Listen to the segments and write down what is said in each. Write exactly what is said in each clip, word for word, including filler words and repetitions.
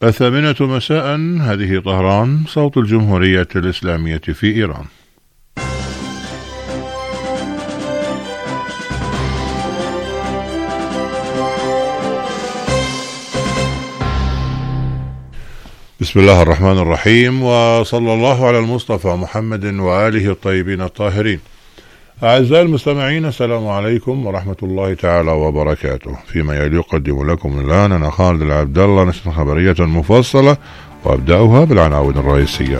الثامنة مساء. هذه طهران، صوت الجمهورية الإسلامية في إيران. بسم الله الرحمن الرحيم، وصلى الله على المصطفى محمد وآله الطيبين الطاهرين. أعزائي المستمعين، السلام عليكم ورحمة الله تعالى وبركاته. فيما يلي يقدم لكم الآن أنا خالد العبد الله نشرة خبرية مفصلة، وأبدأها بالعناوين الرئيسية.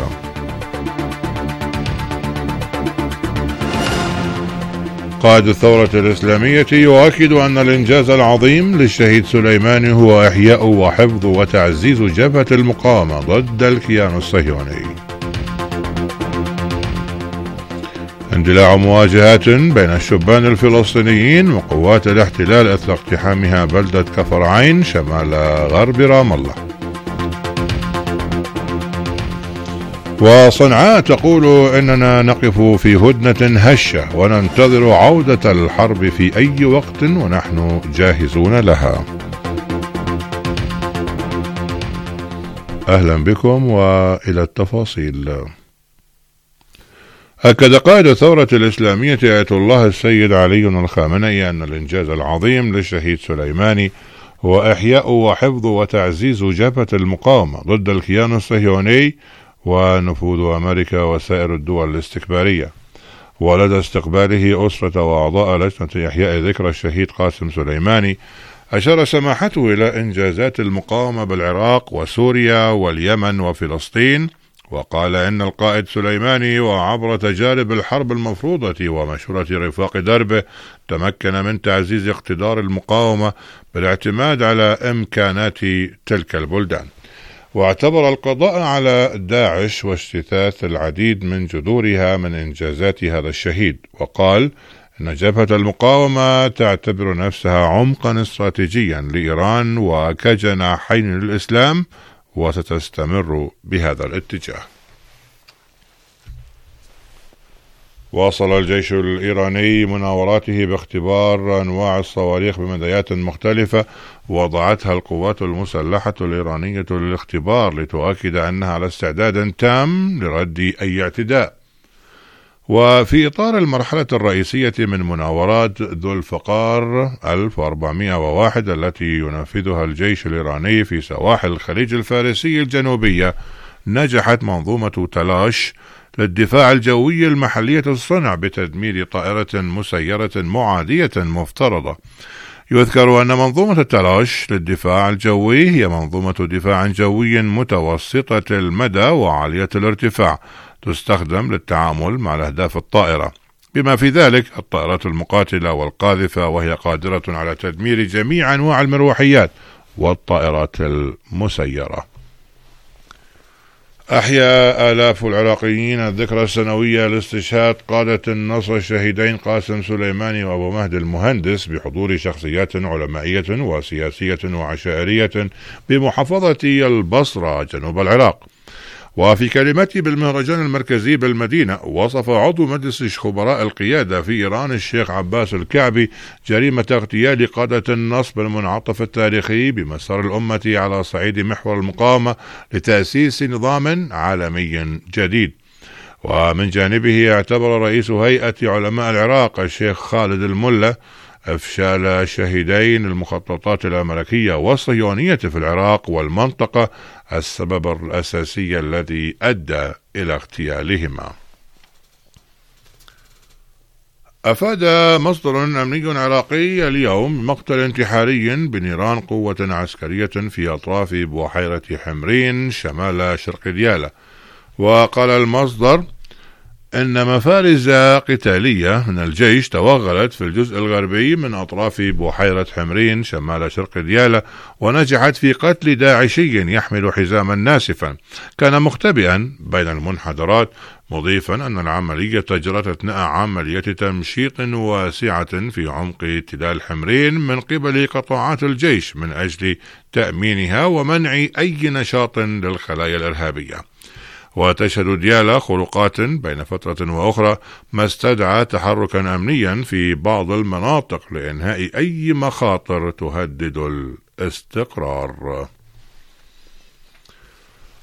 قائد الثورة الإسلامية يؤكد أن الإنجاز العظيم للشهيد سليماني هو إحياء وحفظ وتعزيز جبهة المقاومة ضد الكيان الصهيوني. اندلاع مواجهات بين الشبان الفلسطينيين وقوات الاحتلال أثر اقتحامها بلدة كفر عين شمال غرب رام الله. وصنعاء تقول إننا نقف في هدنة هشة وننتظر عودة الحرب في أي وقت ونحن جاهزون لها. أهلا بكم وإلى التفاصيل. أكد قائد الثورة الإسلامية آية الله السيد علي الخامنئي أن الإنجاز العظيم للشهيد سليماني هو إحياء وحفظ وتعزيز جبهة المقاومة ضد الكيان الصهيوني ونفوذ أمريكا وسائر الدول الاستكبارية. ولدى استقباله أسرة وأعضاء لجنة إحياء ذكرى الشهيد قاسم سليماني، أشار سماحته إلى إنجازات المقاومة بالعراق وسوريا واليمن وفلسطين، وقال إن القائد سليماني وعبر تجارب الحرب المفروضة ومشورة رفاق دربه تمكن من تعزيز اقتدار المقاومة بالاعتماد على إمكانات تلك البلدان. واعتبر القضاء على داعش واجتثاث العديد من جذورها من إنجازات هذا الشهيد، وقال إن جبهة المقاومة تعتبر نفسها عمقا استراتيجيا لإيران وكجناحين للإسلام، وستستمر بهذا الاتجاه. واصل الجيش الإيراني مناوراته باختبار أنواع الصواريخ بمدايات مختلفة وضعتها القوات المسلحة الإيرانية للاختبار لتؤكد أنها على استعداد تام لرد أي اعتداء. وفي إطار المرحلة الرئيسية من مناورات ذو الفقار ألف وأربعمائة وواحد التي ينفذها الجيش الإيراني في سواحل الخليج الفارسي الجنوبية، نجحت منظومة تلاش للدفاع الجوي المحلية الصنع بتدمير طائرة مسيرة معادية مفترضة. يذكر أن منظومة تلاش للدفاع الجوي هي منظومة دفاع جوي متوسطة المدى وعالية الارتفاع، تستخدم للتعامل مع الأهداف الطائرة بما في ذلك الطائرات المقاتلة والقاذفة، وهي قادرة على تدمير جميع أنواع المروحيات والطائرات المسيرة. أحيا آلاف العراقيين الذكرى السنوية لاستشهاد قادة النصر الشهيدين قاسم سليماني وأبو مهدي المهندس بحضور شخصيات علمائية وسياسية وعشائرية بمحافظة البصرة جنوب العراق. وفي كلمته بالمهرجان المركزي بالمدينة، وصف عضو مجلس خبراء القيادة في إيران الشيخ عباس الكعبي جريمة اغتيال قادة النصب المنعطف التاريخي بمسار الأمة على صعيد محور المقاومة لتأسيس نظام عالمي جديد. ومن جانبه اعتبر رئيس هيئة علماء العراق الشيخ خالد الملا إفشال الشهيدين المخططات الأمريكية والصهيونية في العراق والمنطقة السبب الأساسي الذي أدى إلى اغتيالهما. أفاد مصدر أمني عراقي اليوم مقتل انتحاري بنيران قوة عسكرية في أطراف بحيرة حمرين شمال شرق ديالى. وقال المصدر إن مفارز قتالية من الجيش توغلت في الجزء الغربي من أطراف بحيرة حمرين شمال شرق ديالى، ونجحت في قتل داعشي يحمل حزاما ناسفا كان مختبئا بين المنحدرات، مضيفا أن العملية جرت أثناء عملية تمشيط واسعة في عمق تلال حمرين من قبل قطاعات الجيش من أجل تأمينها ومنع أي نشاط للخلايا الإرهابية. وتشهد ديالى خروقات بين فترة وأخرى، ما استدعى تحركا أمنيا في بعض المناطق لإنهاء أي مخاطر تهدد الاستقرار.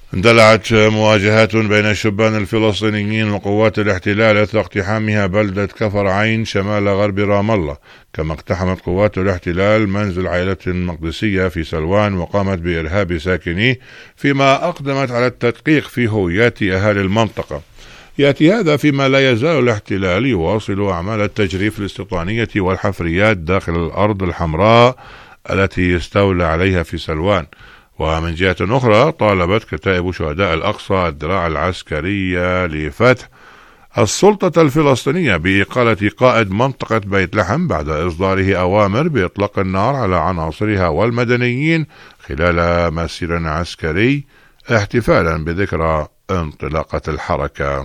اندلعت مواجهات بين الشبان الفلسطينيين وقوات الاحتلال اثر اقتحامها بلدة كفر عين شمال غرب رام الله، كما اقتحمت قوات الاحتلال منزل عائلة مقدسية في سلوان وقامت بإرهاب ساكنيه، فيما أقدمت على التدقيق في هويات أهالي المنطقة. يأتي هذا فيما لا يزال الاحتلال يواصل أعمال التجريف الاستيطانية والحفريات داخل الأرض الحمراء التي استولى عليها في سلوان. ومن جهة أخرى طالبت كتائب شهداء الأقصى الذراع العسكرية لفتح السلطة الفلسطينية بإقالة قائد منطقة بيت لحم بعد إصداره أوامر بإطلاق النار على عناصرها والمدنيين خلال مسير عسكري احتفالا بذكرى انطلاقة الحركة.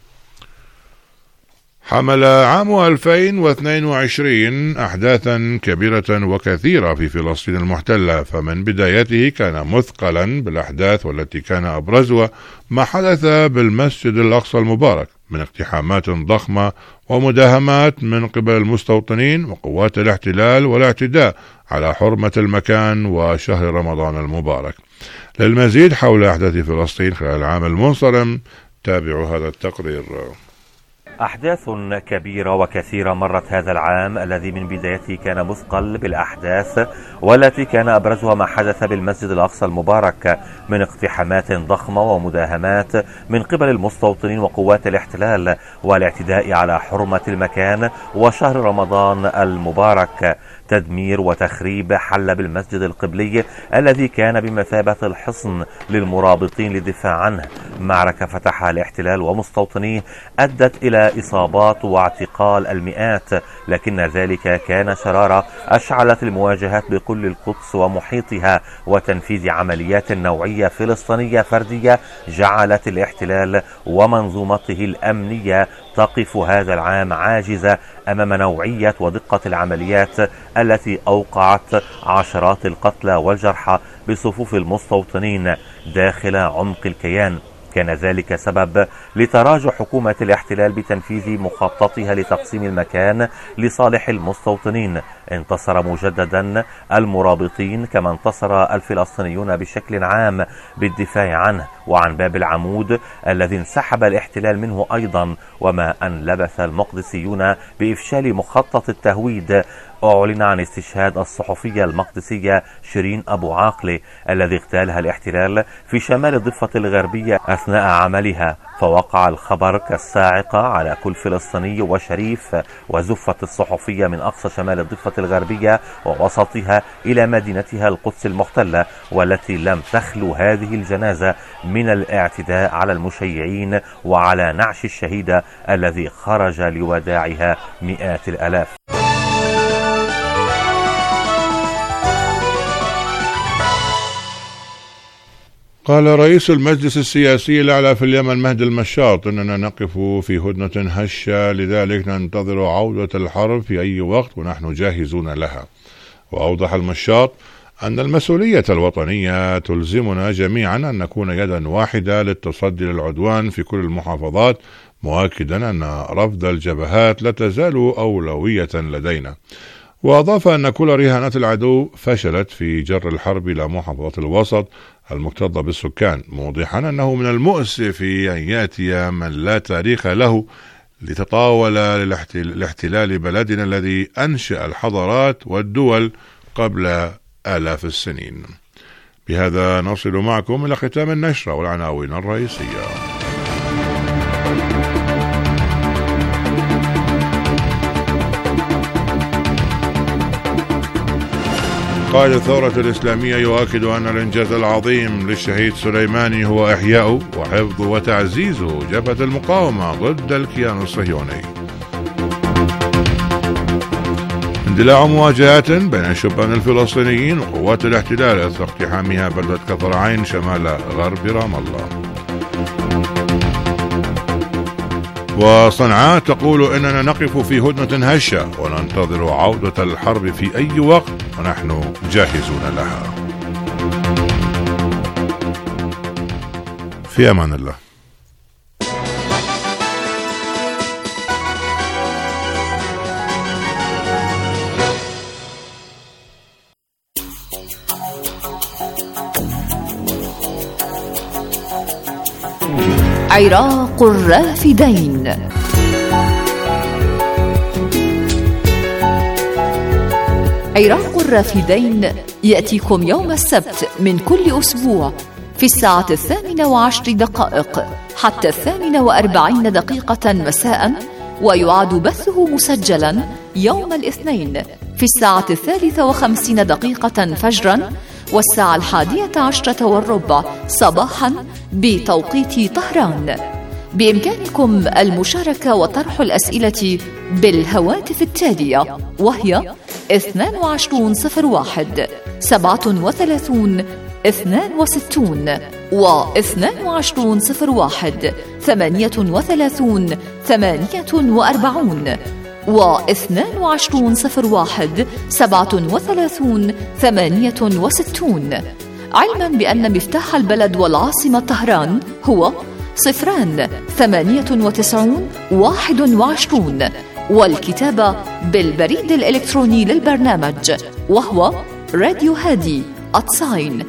حمل عام ألفين واثنين وعشرين أحداثا كبيرة وكثيرة في فلسطين المحتلة، فمن بدايته كان مثقلا بالأحداث، والتي كان أبرزها ما حدث بالمسجد الأقصى المبارك من اقتحامات ضخمة ومداهمات من قبل المستوطنين وقوات الاحتلال والاعتداء على حرمة المكان وشهر رمضان المبارك. للمزيد حول أحداث فلسطين خلال العام المنصرم تابعوا هذا التقرير. أحداث كبيرة وكثيرة مرت هذا العام الذي من بدايته كان مثقل بالأحداث، والتي كان أبرزها ما حدث بالمسجد الأقصى المبارك من اقتحامات ضخمة ومداهمات من قبل المستوطنين وقوات الاحتلال والاعتداء على حرمة المكان وشهر رمضان المبارك. تدمير وتخريب حل بالمسجد القبلي الذي كان بمثابة الحصن للمرابطين للدفاع عنه. معركة فتحها الاحتلال ومستوطنيه أدت إلى إصابات واعتقال المئات، لكن ذلك كان شرارة أشعلت المواجهات بكل القدس ومحيطها وتنفيذ عمليات نوعية فلسطينية فردية جعلت الاحتلال ومنظومته الأمنية تقف هذا العام عاجزة أمام نوعية ودقة العمليات التي أوقعت عشرات القتلى والجرحى بصفوف المستوطنين داخل عمق الكيان. كان ذلك سبب لتراجع حكومة الاحتلال بتنفيذ مخططها لتقسيم المكان لصالح المستوطنين. انتصر مجددا المرابطين، كما انتصر الفلسطينيون بشكل عام بالدفاع عنه وعن باب العمود الذي انسحب الاحتلال منه أيضا، وما أن لبث المقدسيون بإفشال مخطط التهويد. أعلن عن استشهاد الصحفية المقدسية شيرين أبو عاقلة الذي اغتالها الاحتلال في شمال الضفة الغربية أثناء عملها، فوقع الخبر كالصاعقة على كل فلسطيني وشريف. وزفت الصحفية من أقصى شمال الضفة الغربية ووسطها إلى مدينتها القدس المحتلة، والتي لم تخلو هذه الجنازة من الاعتداء على المشيعين وعلى نعش الشهيدة الذي خرج لوداعها مئات الآلاف. قال رئيس المجلس السياسي الأعلى في اليمن مهدي المشاط إننا نقف في هدنة هشة، لذلك ننتظر عودة الحرب في أي وقت ونحن جاهزون لها. وأوضح المشاط أن المسؤولية الوطنية تلزمنا جميعا أن نكون يدا واحدة للتصدي للعدوان في كل المحافظات، مؤكدا أن رفض الجبهات لا تزال أولوية لدينا. وأضاف أن كل رهانات العدو فشلت في جر الحرب إلى محافظة الوسط المكتظة بالسكان، موضحا أنه من المؤسف أن يأتي من لا تاريخ له لتطاول لاحتلال بلدنا الذي أنشأ الحضارات والدول قبل آلاف السنين. بهذا نصل معكم إلى ختام النشرة والعناوين الرئيسية. قائد الثورة الإسلامية يؤكد أن الإنجاز العظيم للشهيد سليماني هو إحياء وحفظ وتعزيز جبهة المقاومة ضد الكيان الصهيوني. اندلاع مواجهات بين الشبان الفلسطينيين وقوات الاحتلال اثر اقتحامها بلدة كفر عين شمال غرب رام الله. وصنعاء تقول إننا نقف في هدنة هشة وننتظر عودة الحرب في أي وقت ونحن جاهزون لها. في أمان الله. عراق الرافدين. عراق الرافدين يأتيكم يوم السبت من كل أسبوع في الساعة الثامنة وعشر دقائق حتى الثامنة وأربعين دقيقة مساء، ويعاد بثه مسجلا يوم الاثنين في الساعة الثالثة وخمسين دقيقة فجرا والساعة الحادية عشرة والربع صباحا بتوقيت طهران. بإمكانكم المشاركة وطرح الأسئلة بالهواتف التالية، وهي اثنان وعشرون صفر واحد سبعة وثلاثون اثنان وستون واثنان وعشرون صفر واحد ثمانية وثلاثون ثمانية وأربعون واثنان وعشرون صفر واحد سبعة وثلاثون ثمانية وستون، علما بأن مفتاح البلد والعاصمة طهران هو صفران ثمانية وتسعون واحد وعشرون، والكتابة بالبريد الإلكتروني للبرنامج وهو راديو هادي @irib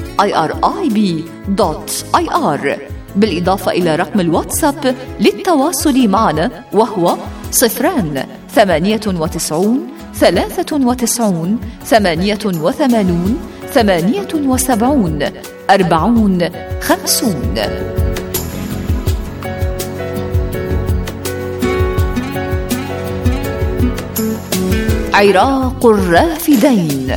دوت اي ار، بالإضافة إلى رقم الواتساب للتواصل معنا وهو صفران ثمانية وتسعون ثلاثة وتسعون ثمانية وثمانون ثمانية وسبعون أربعون خمسون. عراق الرافدين.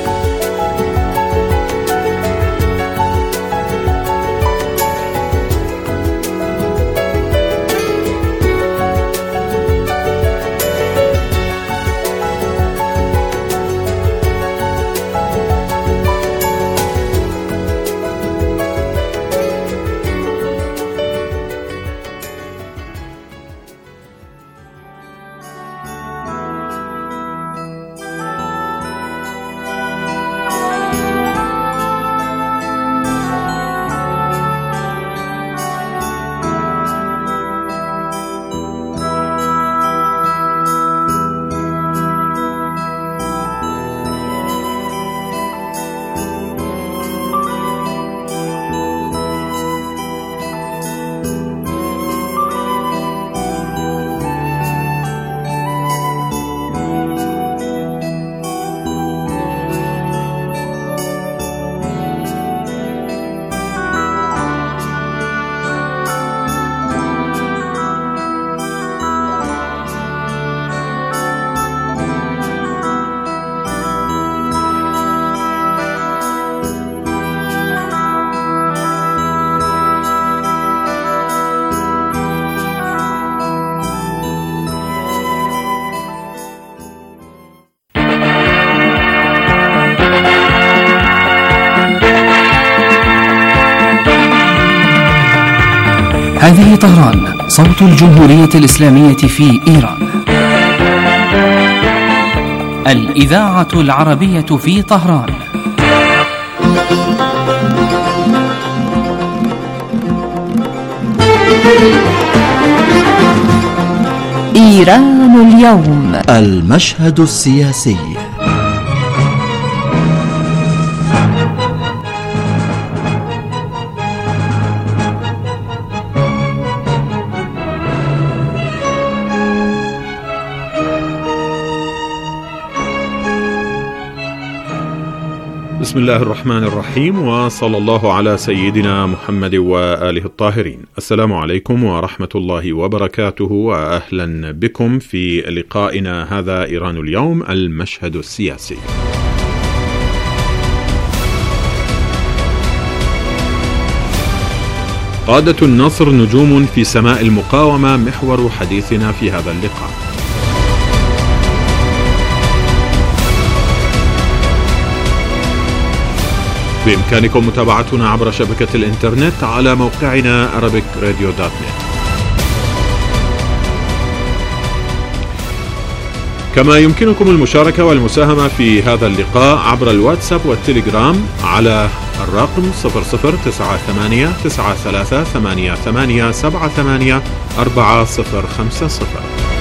هذه طهران، صوت الجمهورية الإسلامية في إيران. الإذاعة العربية في طهران. إيران اليوم. المشهد السياسي. بسم الله الرحمن الرحيم، وصلى الله على سيدنا محمد وآله الطاهرين. السلام عليكم ورحمة الله وبركاته، وأهلا بكم في لقائنا هذا إيران اليوم، المشهد السياسي. قادة النصر نجوم في سماء المقاومة محور حديثنا في هذا اللقاء. بإمكانكم متابعتنا عبر شبكة الإنترنت على موقعنا arabic radio dot net. كما يمكنكم المشاركة والمساهمة في هذا اللقاء عبر الواتساب والتليجرام على الرقم صفر صفر تسعة ثمانية تسعة ثلاثة ثمانية ثمانية سبعة ثمانية أربعة صفر خمسة صفر.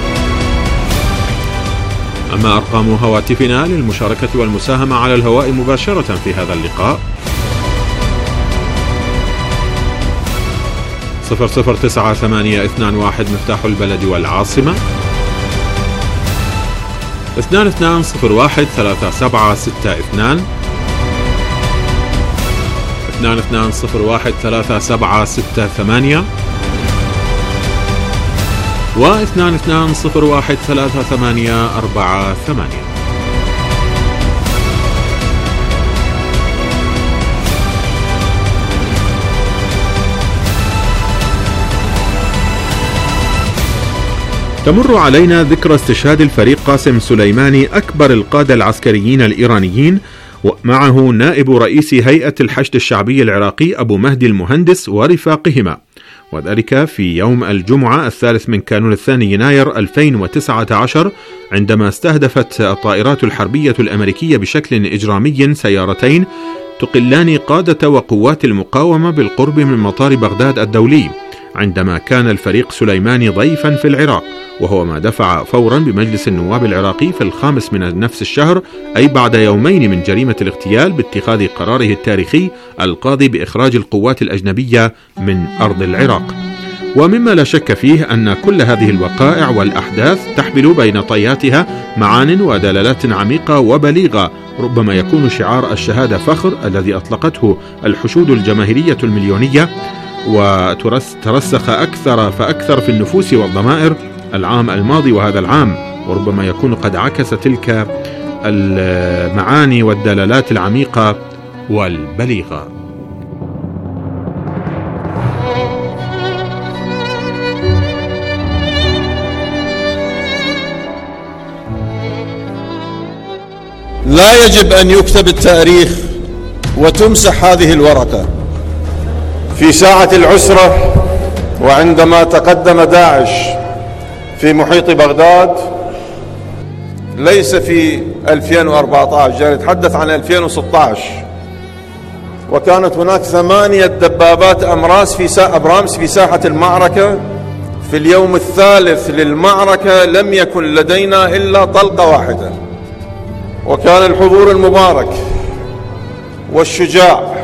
أما أرقام هواتفنا للمشاركة والمساهمة على الهواء مباشرة في هذا اللقاء صفر صفر تسعة ثمانية اثنان واحد مفتاح البلد والعاصمة، اثنان اثنان صفر واحد ثلاثة سبعة ستة اثنان، اثنان اثنان صفر واحد ثلاثة سبعة ستة ثمانية، واثنان اثنان صفر واحد ثلاثة ثمانية أربعة ثمانية. تمر علينا ذكرى استشهاد الفريق قاسم سليماني أكبر القادة العسكريين الإيرانيين، ومعه نائب رئيس هيئة الحشد الشعبي العراقي أبو مهدي المهندس ورفاقهما، وذلك في يوم الجمعة الثالث من كانون الثاني يناير ألفين وتسعة عشر، عندما استهدفت الطائرات الحربية الأمريكية بشكل إجرامي سيارتين تقلان قادة وقوات المقاومة بالقرب من مطار بغداد الدولي، عندما كان الفريق سليماني ضيفا في العراق، وهو ما دفع فورا بمجلس النواب العراقي في الخامس من نفس الشهر، أي بعد يومين من جريمة الاغتيال، باتخاذ قراره التاريخي القاضي بإخراج القوات الأجنبية من أرض العراق. ومما لا شك فيه أن كل هذه الوقائع والأحداث تحمل بين طياتها معان ودلالات عميقة وبليغة، ربما يكون شعار الشهادة فخر الذي أطلقته الحشود الجماهيرية المليونية وترسخ أكثر فأكثر في النفوس والضمائر العام الماضي وهذا العام، وربما يكون قد عكس تلك المعاني والدلالات العميقة والبليغة. لا يجب أن يكتب التاريخ وتمسح هذه الورقة. في ساعة العسرة وعندما تقدم داعش في محيط بغداد، ليس في ألفين وأربعة عشر، جاي نتحدث عن ألفين وستة عشر، وكانت هناك ثمانية دبابات أمراس في سا... أبرامس في ساحة المعركة. في اليوم الثالث للمعركة لم يكن لدينا إلا طلقة واحدة، وكان الحضور المبارك والشجاع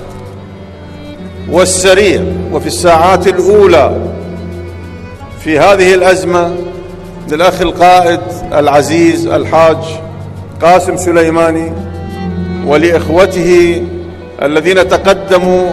والسريع وفي الساعات الأولى في هذه الأزمة للأخ القائد العزيز الحاج قاسم سليماني ولإخوته الذين تقدموا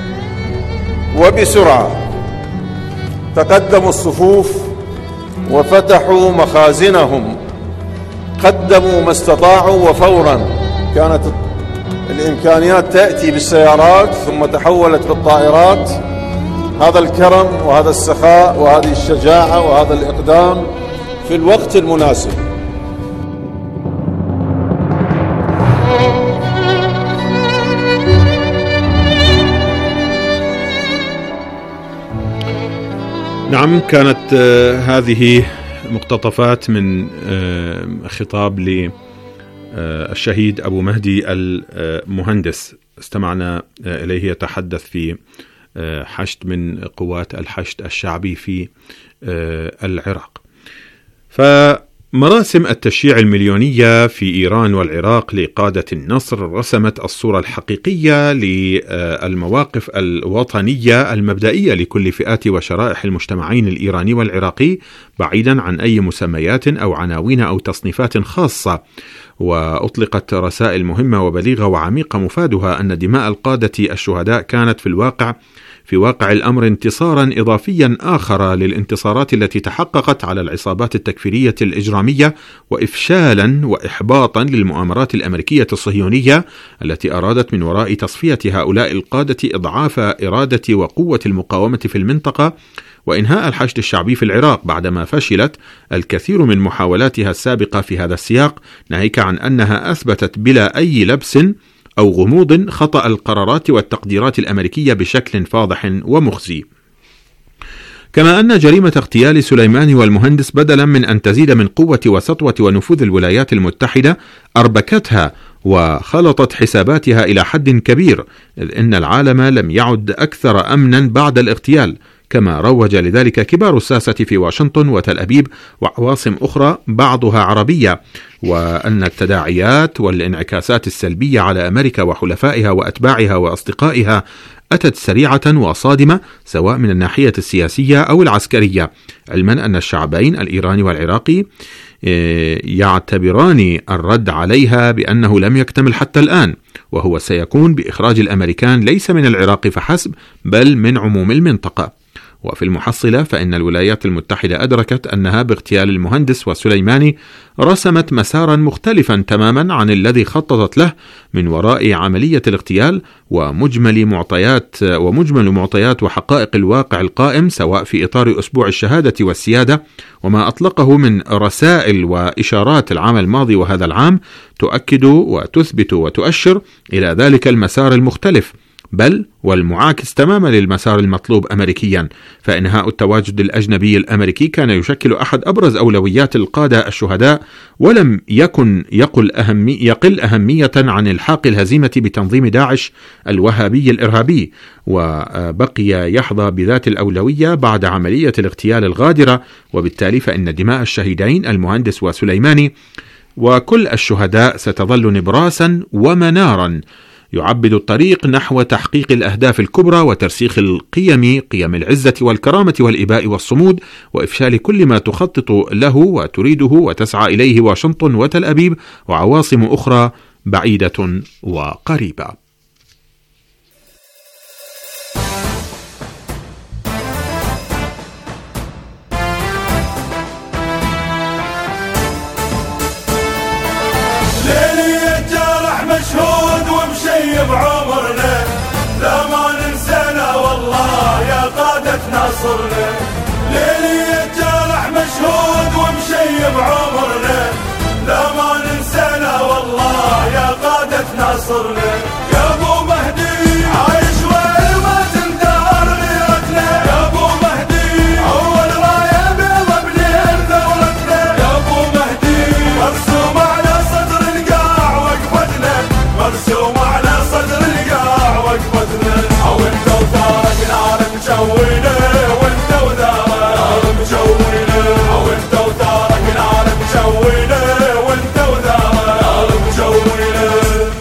وبسرعة تقدموا الصفوف وفتحوا مخازنهم، قدموا ما استطاعوا، وفورا كانت الإمكانيات تأتي بالسيارات ثم تحولت بالطائرات. هذا الكرم وهذا السخاء وهذه الشجاعة وهذا الإقدام في الوقت المناسب. نعم، كانت هذه مقتطفات من خطاب للشهيد أبو مهدي المهندس، استمعنا إليه يتحدث في حشد من قوات الحشد الشعبي في العراق. فمراسم التشييع المليونية في إيران والعراق لقادة النصر رسمت الصورة الحقيقية للمواقف الوطنية المبدئية لكل فئات وشرائح المجتمعين الإيراني والعراقي، بعيدا عن أي مسميات أو عناوين أو تصنيفات خاصة. وأطلقت رسائل مهمة وبليغة وعميقة مفادها أن دماء القادة الشهداء كانت في الواقع في واقع الأمر انتصارا إضافيا آخر للانتصارات التي تحققت على العصابات التكفيرية الإجرامية، وإفشالا وإحباطا للمؤامرات الأمريكية الصهيونية التي أرادت من وراء تصفية هؤلاء القادة إضعاف إرادة وقوة المقاومة في المنطقة وإنهاء الحشد الشعبي في العراق، بعدما فشلت الكثير من محاولاتها السابقة في هذا السياق، ناهيك عن أنها أثبتت بلا أي لبس أو غموض خطأ القرارات والتقديرات الأمريكية بشكل فاضح ومخزي. كما أن جريمة اغتيال سليماني والمهندس بدلا من أن تزيد من قوة وسطوة ونفوذ الولايات المتحدة أربكتها وخلطت حساباتها إلى حد كبير، إذ إن العالم لم يعد أكثر أمنا بعد الاغتيال، كما روج لذلك كبار الساسة في واشنطن وتل أبيب وعواصم أخرى بعضها عربية، وأن التداعيات والانعكاسات السلبية على أمريكا وحلفائها وأتباعها وأصدقائها أتت سريعة وصادمة سواء من الناحية السياسية أو العسكرية، علما أن الشعبين الإيراني والعراقي يعتبران الرد عليها بأنه لم يكتمل حتى الآن، وهو سيكون بإخراج الأمريكان ليس من العراق فحسب بل من عموم المنطقة. وفي المحصلة فإن الولايات المتحدة أدركت أنها باغتيال المهندس وسليماني رسمت مسارا مختلفا تماما عن الذي خططت له من وراء عملية الاغتيال، ومجمل معطيات ومجمل معطيات وحقائق الواقع القائم سواء في إطار أسبوع الشهادة والسيادة وما أطلقه من رسائل وإشارات العام الماضي وهذا العام تؤكد وتثبت وتؤشر إلى ذلك المسار المختلف، بل والمعاكس تماما للمسار المطلوب أمريكيا. فإنهاء التواجد الأجنبي الأمريكي كان يشكل أحد أبرز أولويات القادة الشهداء، ولم يكن يقل, أهمي يقل أهمية عن الحاق الهزيمة بتنظيم داعش الوهابي الإرهابي، وبقي يحظى بذات الأولوية بعد عملية الاغتيال الغادرة. وبالتالي فإن دماء الشهيدين المهندس وسليماني وكل الشهداء ستظل نبراسا ومنارا يعبد الطريق نحو تحقيق الأهداف الكبرى وترسيخ القيم، قيم العزة والكرامة والإباء والصمود، وإفشال كل ما تخطط له وتريده وتسعى إليه واشنطن وتل أبيب وعواصم أخرى بعيدة وقريبة. بعمرنا لا ما ننسانا والله يا قادة ناصرنا، ليلي الجرح مشهود ومشي بعمرنا لا ما ننسانا والله يا قادة ناصرنا. يا ابو مهدي عايش وين ما تندار غيرتنا، يا ابو مهدي اول رايه بيضا بليل ثورتنا، يا ابو مهدي مرسوم على صدر القاع وقفتنا، مرسوم على صدر القاع وقفتنا. او انت وثارك نار مجوينه وانت وثارك نار مجوينه، او انت وثارك نار مجوينه وانت وثارك نار مجوينه.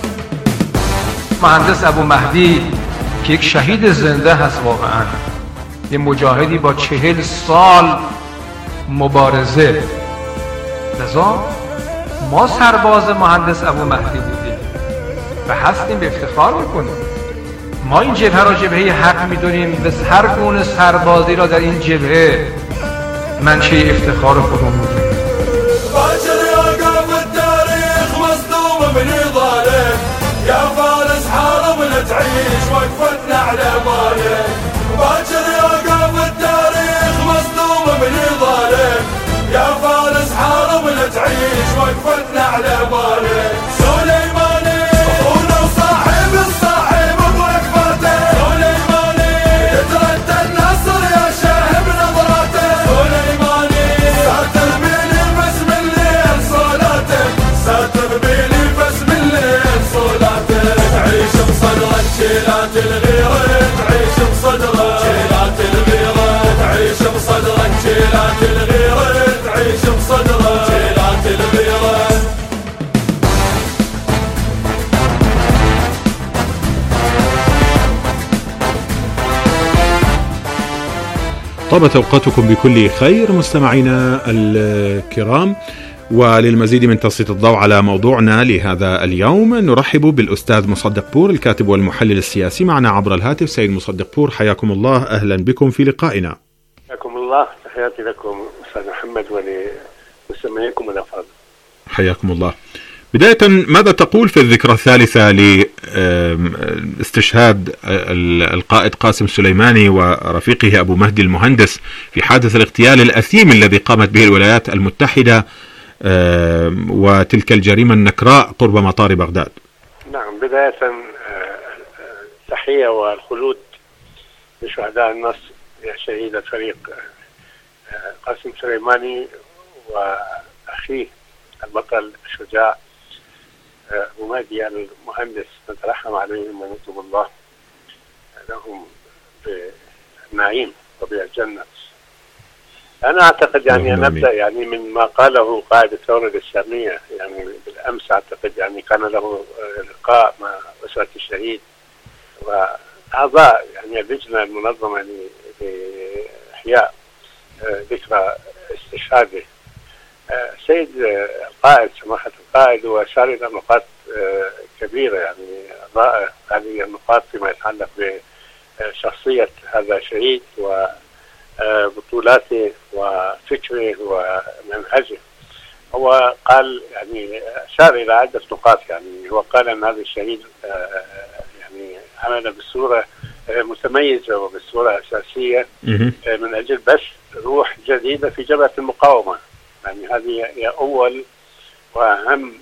مهندس ابو مهدی که یک شهید زنده هست، واقعا یه مجاهدی با چهل سال مبارزه. لذا ما سرباز مهندس ابو مهدی بودیم و هستیم، به افتخار میکنیم. ما این جبهه را جبهه حق میدونیم، به هر گونه سربازی را در این جبهه منشأ افتخار خودمون میدونیم. باكر يا قلب التاريخ مصدوم من ظالم، يا فارس حاربنا تعيش وقفتنا على بالك. باكر يا قلب التاريخ مصدوم من ظالم، يا فارس حاربنا تعيش وقفتنا على بالك. سليماني اخونا وصاحب الصاحب بوقفاته، سليماني يتردى النصر يا شاهب نظراته، سليماني ساتر بيلي باسم الليل صلاته، ساتر بيلي باسم الليل صلاته. تعيش بصدرك شيلات الغيرة، تعيش بصدرك شيلات الغيرة، تعيش بصدرك شيلات الغيرة، تعيش بصدرك شيلات الغيرة. طابت أوقاتكم بكل خير مستمعينا الكرام، وللمزيد من تسليط الضوء على موضوعنا لهذا اليوم نرحب بالأستاذ مصدق بور الكاتب والمحلل السياسي معنا عبر الهاتف. سيد مصدق بور، حياكم الله، أهلا بكم في لقائنا. حياكم الله، تحياتي لكم أستاذ محمد ولمستمعيكم الأفاضل. حياكم الله. بداية، ماذا تقول في الذكرى الثالثة لاستشهاد القائد قاسم سليماني ورفيقه أبو مهدي المهندس في حادث الاغتيال الأثيم الذي قامت به الولايات المتحدة وتلك الجريمة النكراء قرب مطار بغداد؟ نعم، بداية تحية والخلود لشهداء النصر يا شهيد الفريق قاسم سليماني وأخيه البطل الشجاع أبو مهدي المهندس، نترحم عليهم ونتوب الله لهم بالنعيم ربيع الجنة. أنا أعتقد يعني نبدأ يعني من ما قاله قائد الثورة الإسلامية يعني بالأمس. أعتقد يعني كان له لقاء مع أسرة الشهيد، أعضاء يعني اللجنة المنظمة لإحياء ذكرى استشهاده السيد القائد سماحة القائد هو أشار إلى نقاط كبيرة يعني ضائع هذه النقاط فيما يتعلق بشخصية هذا الشهيد وبطولاته وفكره ومنهجه. هو قال يعني أشار إلى عدة نقاط، يعني هو قال أن هذا الشهيد يعني عمل بصورة متميزة وبصورة أساسية من أجل بث روح جديدة في جبهة المقاومة. يعني هذه هي أول وأهم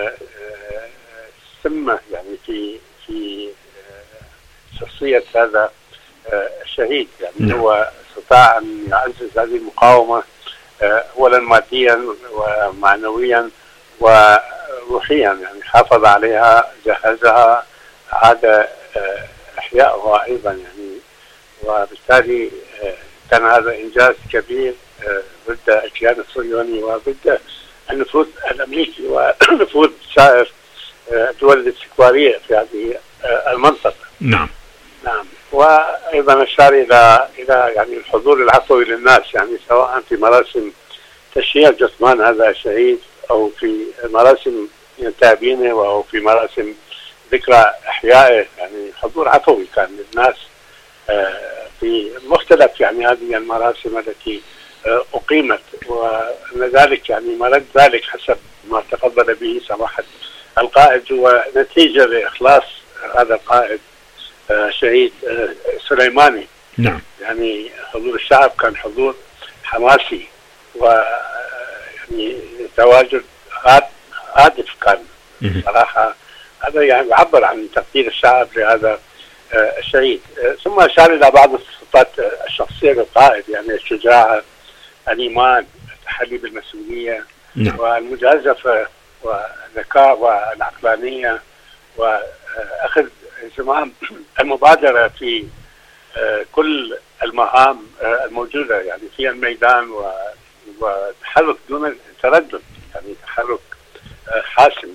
سمة يعني في في شخصية هذا الشهيد. يعني هو استطاع أن يعزز هذه المقاومة أولا ماديا ومعنويا وروحيا، يعني حافظ عليها، جهزها، عاد إحيائها أيضا يعني، وبالتالي كان هذا إنجاز كبير ضد الكيان الصهيوني وضد النفوذ الأمريكي ونفوذ سائر الدول الاستكبارية في هذه المنطقة. نعم. نعم. وأيضا أشار إلى إلى يعني الحضور العفوي للناس، يعني سواء في مراسم تشييع جثمان هذا الشهيد أو في مراسم تأبينه أو في مراسم ذكرى إحيائه، يعني حضور عفوي كان للناس في مختلف يعني هذه المراسم التي أقيمت، وأن ذلك يعني مرد ذلك حسب ما تفضل به سماحة القائد هو نتيجة لإخلاص هذا القائد شهيد سليماني. نعم. يعني حضور الشعب كان حضور حماسي ويعني تواجد هادف كان صراحة. هذا يعني يعبر عن تقدير الشعب لهذا الشهيد. ثم أشار إلى بعض الصفات الشخصية للقائد، يعني الشجاعة، الإيمان، التحلي بالمسؤولية، نعم. والمجازفة والذكاء والعقلانية وأخذ زمام المبادرة في كل المهام الموجودة يعني في الميدان وتحرك دون تردد، يعني تحرك حاسم.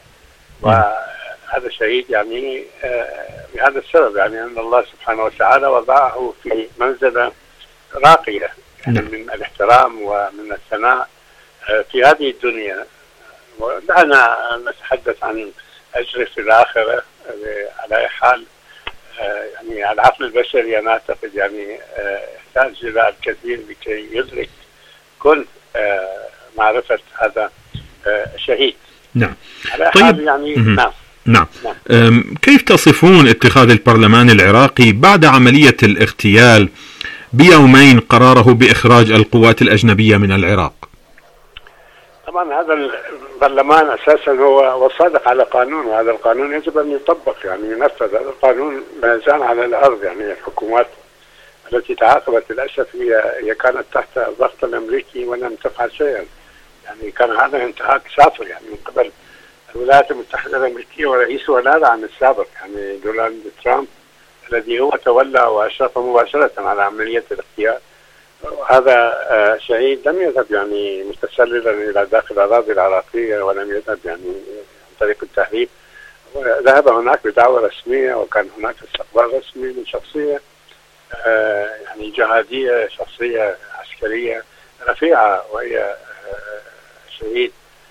وهذا الشهيد يعني بهذا السبب يعني أن الله سبحانه وتعالى وضعه في منزلة راقية يعني من الاحترام ومن الثناء في هذه الدنيا. ودعنا نتحدث عن أجر في الآخرة. على أي حال يعني العقل البشري أنا أعتقد يعني يحتاج إلى الكثير لكي يدرك كل معرفة هذا الشهيد. نعم. على طيب. حال يعني نعم. نعم. نعم. كيف تصفون اتخاذ البرلمان العراقي بعد عملية الاغتيال بيومين قراره بإخراج القوات الأجنبية من العراق؟ طبعا هذا البرلمان أساسا هو وصادق على قانون، وهذا القانون يجب أن يطبق يعني ينفذ. هذا القانون لا يزال على الأرض، يعني الحكومات التي تعاقبت للأسف هي هي كانت تحت الضغط الأمريكي ولم تفعل شيئا. يعني كان هذا انتهاك سافر يعني من قبل الولايات المتحدة الأمريكية ورئيسها لا عن السابق يعني دونالد ترامب الذي هو تولى وأشرف مباشرة على عملية الاغتيال. هذا شهيد لم يذهب يعني متسللا إلى داخل الأراضي العراقية ولم يذهب يعني عن طريق التهريب، ذهب هناك بدعوة رسمية وكان هناك استقبال رسمي من شخصية يعني جهادية، شخصية عسكرية رفيعة، وهي شهيد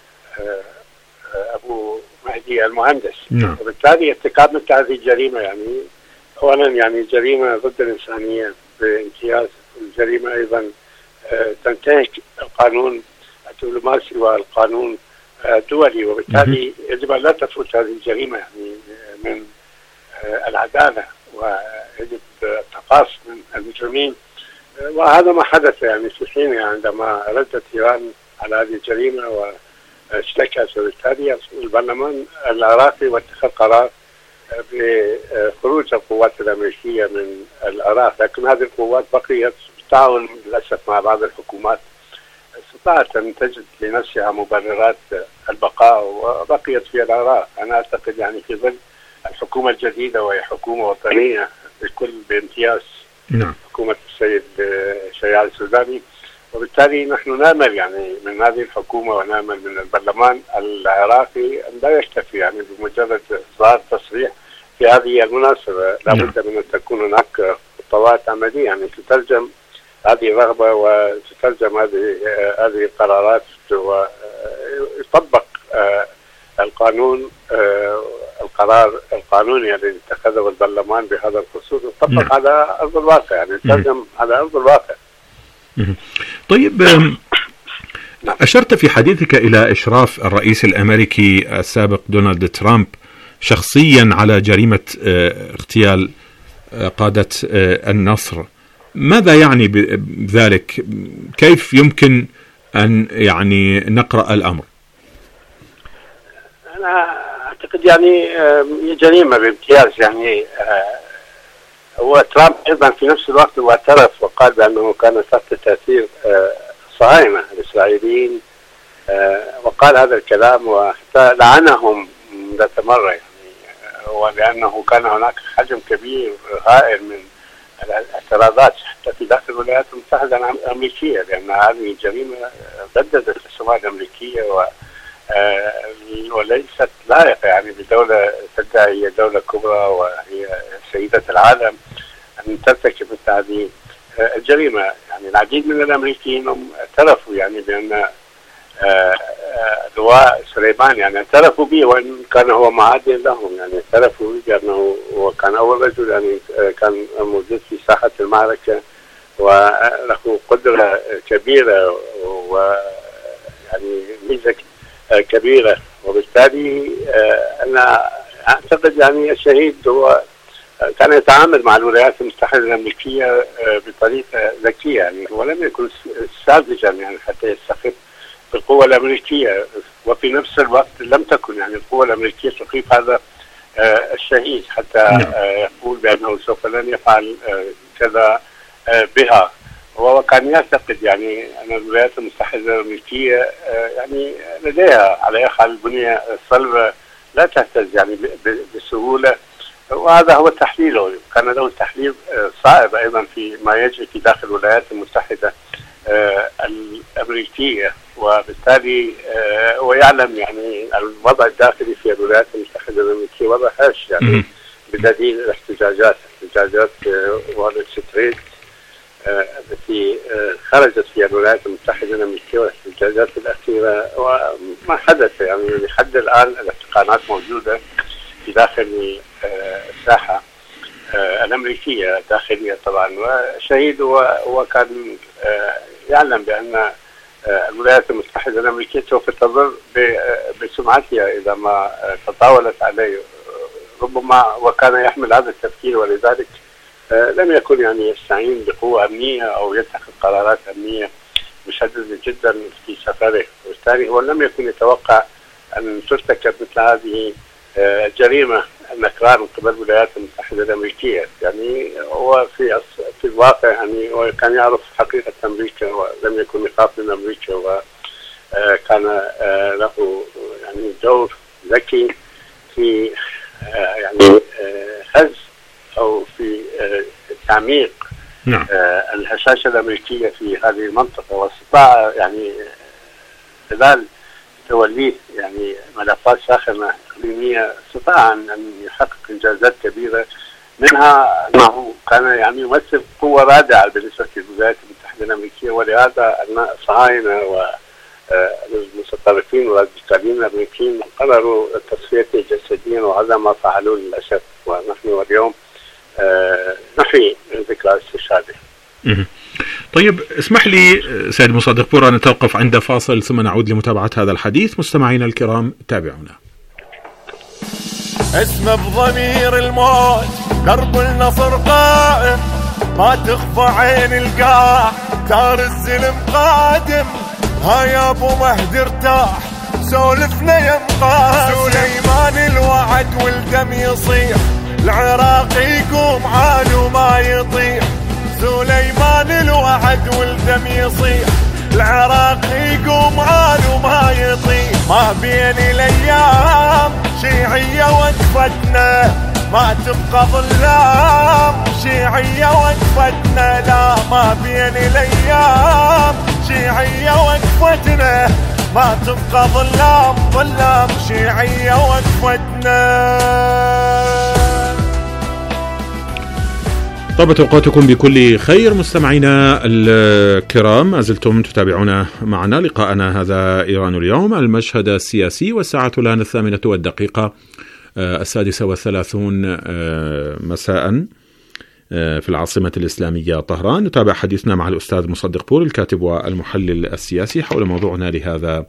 أبو مهدي المهندس. نعم. وبالتالي ارتكاب مثل هذه الجريمة يعني أولا يعني جريمة ضد الإنسانية بامتياز، الجريمة أيضا تنتهك القانون الدبلوماسي والقانون الدولي، وبالتالي يجب أن لا تفوت هذه الجريمة يعني من العدالة، ويجب التقاص من المجرمين. وهذا ما حدث يعني في حينها عندما ردت إيران على هذه الجريمة واشتكت، وبالتالي البرلمان العراقي واتخذ قرار بخروج القوات الأمريكية من العراق. لكن هذه القوات بقيت بالتعاون للأسف مع بعض الحكومات، استطاعت أن تجد لنفسها مبررات البقاء وبقيت في العراق. أنا أعتقد يعني في ظل الحكومة الجديدة وهي حكومة وطنية بكل بامتياز، نعم. حكومة السيد شيال السوداني، وبالتالي نحن نامل يعني من هذه الحكومة ونامل من البرلمان العراقي أن لا يكتفي يعني بمجرد إصدار تصريح في هذه المناسبة لابد من أن تكون هناك خطوات عملية يعني تترجم هذه الرغبة وتترجم هذه هذه القرارات ويطبق القانون القرار القانوني الذي اتخذه البرلمان بهذا الخصوص يطبق على أرض الواقع يعني يترجم على أرض الواقع. طيب أشرت في حديثك إلى إشراف الرئيس الأمريكي السابق دونالد ترامب شخصيا على جريمة اغتيال قادة النصر. ماذا يعني بذلك؟ كيف يمكن أن يعني نقرأ الأمر؟ أنا أعتقد يعني جريمة بامتياز يعني هو ترامب أيضا في نفس الوقت هو اعترف وقال بأنه كان تحت تأثير الصهاينة الإسرائيليين وقال هذا الكلام وحتى لعنهم ذات مرة يعني ولأنه كان هناك حجم كبير هائل من الاعتراضات حتى في داخل الولايات المتحدة الأمريكية لأن هذه الجريمة بددت السمعة الأمريكية و وليست لائقة يعني بدولة تدعي هي دولة كبرى وهي سيدة العالم أن ترتكب مثل هذه الجريمة. يعني العديد من الأمريكيين هم اعترفوا يعني بأن لواء سليمان يعني اعترفوا به وإن كان هو معاديا لهم يعني اعترفوا به أنه هو كان أول رجل يعني كان موجود في ساحة المعركة وله قدرة كبيرة ويعني ميزة كبيرة وبالتالي أنا أعتقد يعني الشهيد هو كان يتعامل مع الولايات المتحدة الأمريكية بطريقة ذكية يعني ولم يكن ساذجا يعني حتى يستخف بالقوة الأمريكية وفي نفس الوقت لم تكن يعني القوة الأمريكية تخيف هذا الشهيد حتى يقول بأنه سوف لن يفعل كذا بها. وهو كان يعتقد يعني أن الولايات المتحدة الأمريكية يعني لديها على يقع البنية الصلبة لا تهتز يعني بسهولة وهذا هو تحليله. كان له تحليل صائب أيضا في ما يجري في داخل الولايات المتحدة الأمريكية وبالتالي هو يعلم يعني الوضع الداخلي في الولايات المتحدة الأمريكية وضع هش يعني بدليل الاحتجاجات احتجاجات وول ستريت التي خرجت في الولايات المتحدة الأمريكية والاحتجاجات الأخيرة وما حدث يعني لحد الآن الاحتقانات موجودة في داخل الساحة الأمريكية داخلية طبعا. وشهيد هو كان يعلم بأن الولايات المتحدة الأمريكية سوف تضر بسمعتها إذا ما تطاولت عليه ربما وكان يحمل هذا التفكير ولذلك لم يكن يعني يستعين بقوة أمنية أو يتخذ قرارات أمنية مشددة جدا في سفره وبالتالي هو لم يكن يتوقع أن ترتكب مثل هذه جريمة النكران من قبل الولايات المتحدة الأمريكية. يعني هو في في الواقع يعني هو كان يعرف حقيقة أمريكا ولم يكن يخاف من أمريكا وكان له يعني دور ذكي في يعني هز أو في تعميق نعم. الهشاشة الأمريكية في هذه المنطقة واستطاع يعني خلال توليه يعني ملفات ساخنة إقليمية استطاع أن يحقق إنجازات كبيرة منها أنه كان يعني يمثل قوة رادعة بالنسبة للولايات المتحدة الأمريكية ولهذا أن الصهاينة والمتطرفين والراديكاليين الأمريكيين قرروا تصفيته جسديا وهذا ما فعلوه للأسف ونحن اليوم نحيي ذكرى استشهاده. طيب اسمح لي سيد مصدق بورا أن نتوقف عند فاصل ثم نعود لمتابعة هذا الحديث. مستمعينا الكرام تابعونا. اسمه بضمير الموت درب النصر قائم ما تخفى عين القاع دار الزلم قادم ها يا ابو مهدي ارتاح سولفنا يا مقاسم سليمان الوعد والدم يصيح العراق يقوم عالو ما يطيح سليمان الوعد والدم يصيح العراق يقوم عالو ما يطيح ما بين الايام شيعية وقفتنا ما تبقى ظلام شيعية وقفتنا لا ما بين الايام شيعية وقفتنا ما تبقى ظلام ظلام شيعية وقفتنا طابت أوقاتكم بكل خير مستمعينا الكرام، ما زلتم تتابعون معنا لقاءنا هذا إيران اليوم، المشهد السياسي، والساعة الآن الثامنة والدقيقة السادسة والثلاثون مساء في العاصمة الإسلامية طهران. نتابع حديثنا مع الأستاذ مصدق بور الكاتب والمحلل السياسي حول موضوعنا لهذا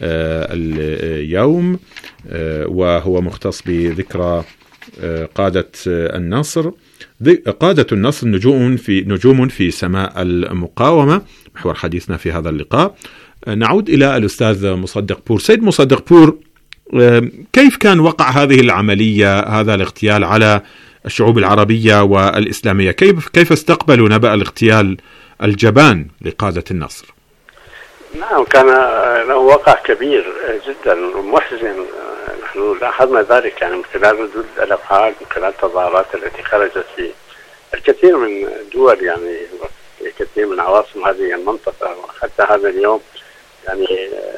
اليوم، وهو مختص بذكرى قادة النصر قادة النصر نجوم في نجوم في سماء المقاومة، محور حديثنا في هذا اللقاء. نعود إلى الأستاذ مصدق بور. سيد مصدق بور، كيف كان وقع هذه العملية، هذا الاغتيال على الشعوب العربية والإسلامية؟ كيف كيف استقبلوا نبأ الاغتيال الجبان لقادة النصر؟ نعم، كان له وقع كبير جدا ومحزن. نحن لاحظنا ذلك يعني من خلال ردود الأفعال، من خلال التظاهرات التي خرجت في الكثير من دول، يعني الكثير من عواصم هذه المنطقة. وحتى هذا اليوم يعني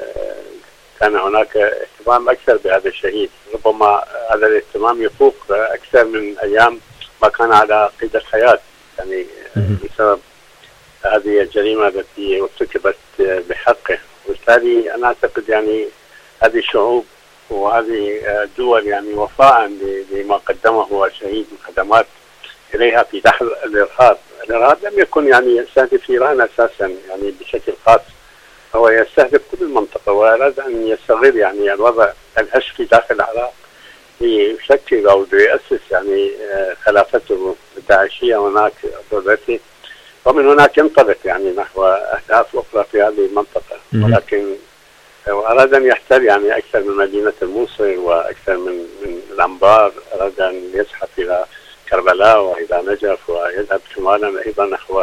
كان هناك اهتمام أكثر بهذا الشهيد، ربما هذا الاهتمام يفوق أكثر من أيام ما كان على قيد الحياة، يعني بسبب هذه الجريمة التي ارتكبت بحقه. وبالتالي أنا أعتقد يعني هذه الشعوب وهذه الدول يعني وفاء لما قدمه الشهيد من خدمات إليها في دحر الإرهاب. الإرهاب لم يكن يعني يستهدف إيران أساسا يعني بشكل خاص، هو يستهدف كل المنطقة، وأراد أن يستغل يعني الوضع الهش في داخل العراق ليشكل أو ليؤسس يعني خلافته الداعشية هناك دولته، ومن هناك ينطلق يعني نحو أهداف أخرى في هذه المنطقة. ولكن أراد أن يحتل يعني أكثر من مدينة الموصل وأكثر من من الأنبار، أراد أن يزحف إلى كربلاء وإلى نجف ويذهب شمالا أيضا نحو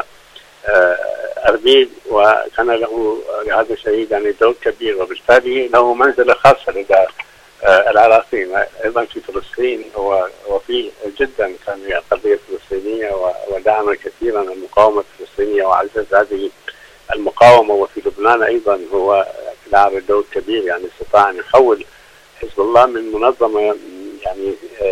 أربيل، وكان له هذا الشهيد يعني دور كبير، وبالتالي له منزلة خاصة لدى العراقيين أيضا في فلسطين. وفي جدا كان قضية فلسطينية ودعم كثيرا المقاومة الفلسطينية وعزز هذه المقاومة. وفي لبنان أيضا هو لعب دور كبير، يعني استطاع أن يحول حزب الله من منظمة يعني